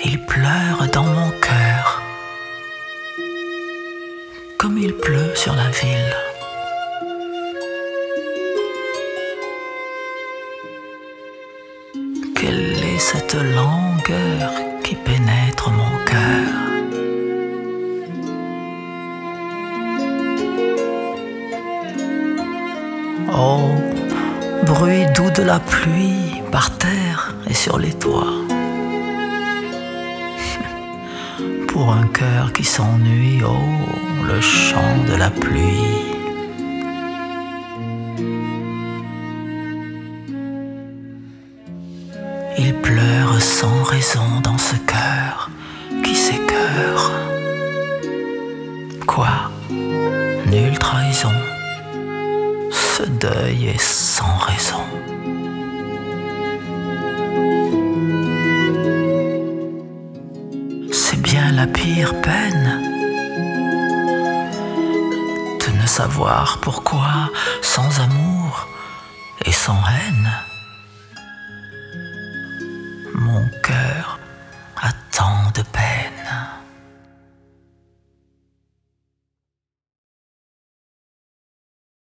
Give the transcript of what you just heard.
Il pleure dans mon cœur, comme il pleut sur la ville. Quelle est cette langueur qui pénètre mon cœur? Oh, bruit doux de la pluie par terre et sur les toits. Pour un cœur qui s'ennuie, oh, le chant de la pluie. Il pleure sans raison dans ce cœur qui s'écœure. Quoi? Nulle trahison. Ce deuil est sans raison. C'est bien la pire peine de ne savoir pourquoi, sans amour et sans haine,